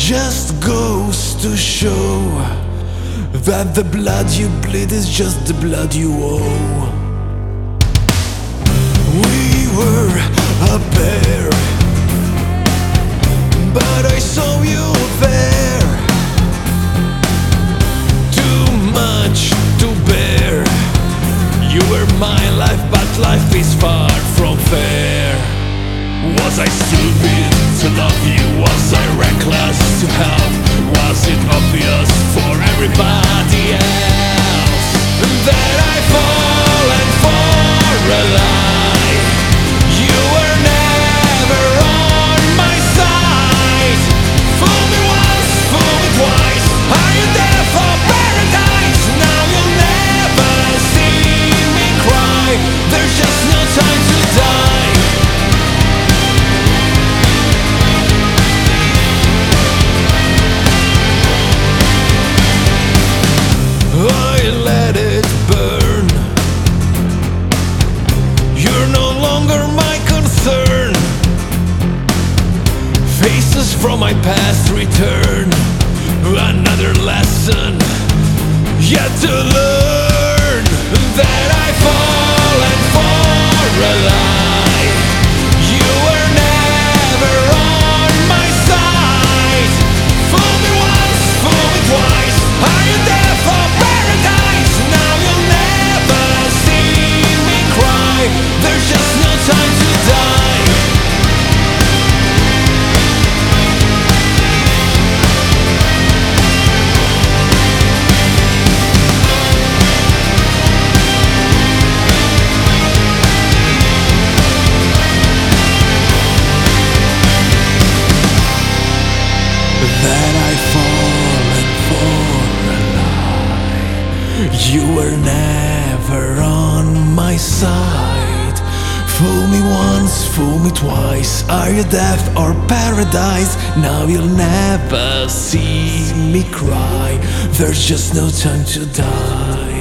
Just goes to show that the blood you bleed is just the blood you owe. We were a pair, but I saw you there. Too much to bear. You were my life, but life is far from fair. Was I stupid to love you? Was I reckless to help? Was it obvious for everybody else that I've fallen for a lie? You were never on my side. Fool me once, fool me twice. Are you there for paradise? Now you'll never see me cry. There's just no time to die. I let it burn. You're no longer my concern. Faces from my past return. Another lesson yet to learn, that I've fallen for a lie. You were never on my side. Fool me once, fool me twice. Are you there for paradise? Now you'll never see me cry. There's just no time to die. That I've fallen for a lie. You were never on my side. Fool me once, fool me twice. Are you death or paradise? Now you'll never see me cry. There's just no time to die.